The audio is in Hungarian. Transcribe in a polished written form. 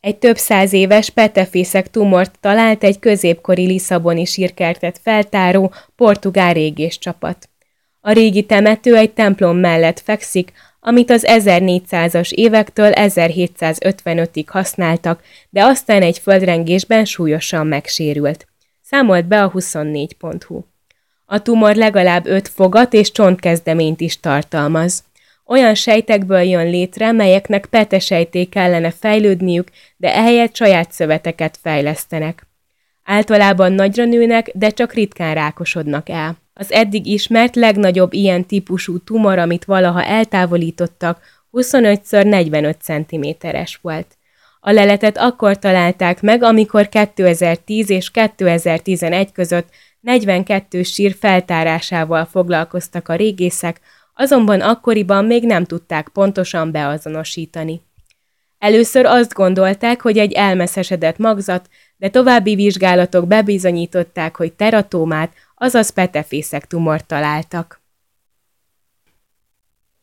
Egy több száz éves petefészek tumort talált egy középkori lisszaboni sírkertet feltáró portugál régészcsapat. A régi temető egy templom mellett fekszik, amit az 1400-as évektől 1755-ig használtak, de aztán egy földrengésben súlyosan megsérült. Számolt be a 24.hu. A tumor legalább 5 fogat és csontkezdeményt is tartalmaz. Olyan sejtekből jön létre, melyeknek petesejté kellene fejlődniük, de ehelyett saját szöveteket fejlesztenek. Általában nagyra nőnek, de csak ritkán rákosodnak el. Az eddig ismert legnagyobb ilyen típusú tumor, amit valaha eltávolítottak, 25x45 cm-es volt. A leletet akkor találták meg, amikor 2010 és 2011 között 42 sír feltárásával foglalkoztak a régészek, azonban akkoriban még nem tudták pontosan beazonosítani. Először azt gondolták, hogy egy elmeszesedett magzat, de további vizsgálatok bebizonyították, hogy teratómát, azaz petefészek tumort találtak.